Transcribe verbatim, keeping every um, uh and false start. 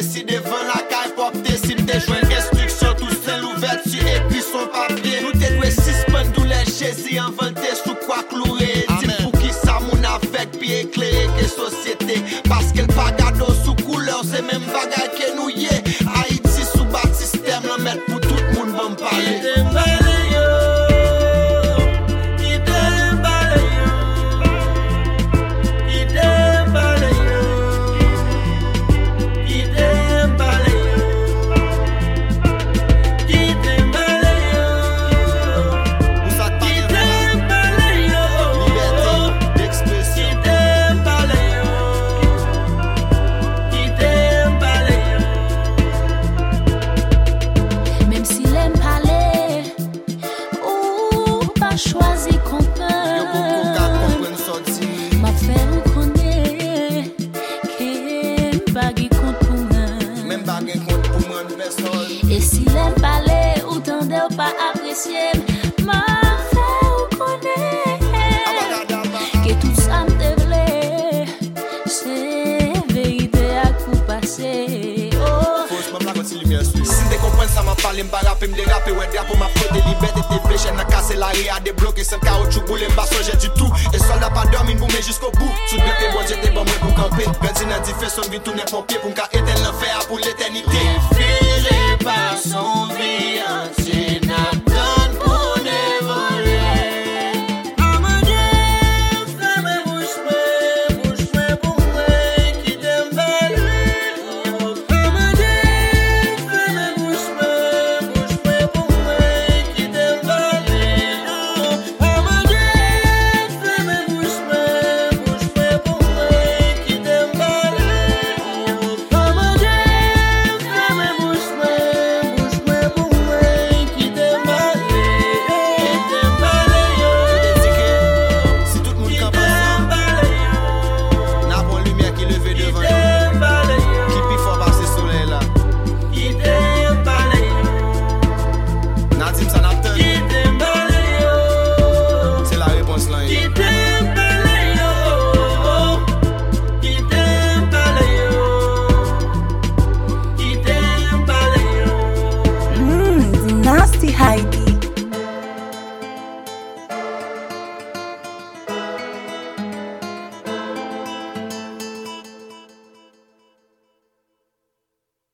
décidé vendre la caille pour décider de jouer restriction, tout seul ouverture et puis son papier. Nous t'es doué suspendre tous les Jésus inventé sous quoi clouer. Dis pour qui ça moun avec pied éclairé que société. Parce qu'elle pas gado sous couleur, c'est même bagaille que nous y est. Haïti sous bas système, le mettre pour tout le monde va me parler. Choisi comprendre, m'a fait reconnaître que bagay compte pour moi. Même bagay compte pour moi, personne. Et si l'aime parler ou tendez ou pas apprécier, m'a fait reconnaître que tout ça me devait, c'est vérité à coup passé. Oh. Si t'es comprendre ça m'a parlé, m'pa rapper, m'déraper, ouais drapeau m'a frotté, liberté T V, j'en a cassé la réa, débloqué sans caoutchouc, boulé, m'pas songer du tout. Et soldat pas dormi, m'boumé jusqu'au bout. Sous deux pieds, bon j'étais bon, moi pour camper. Benzine a dit fait son vie, tourner pompier, pour m'ka éteindre l'enfer pour l'éternité. Défilé par son vie.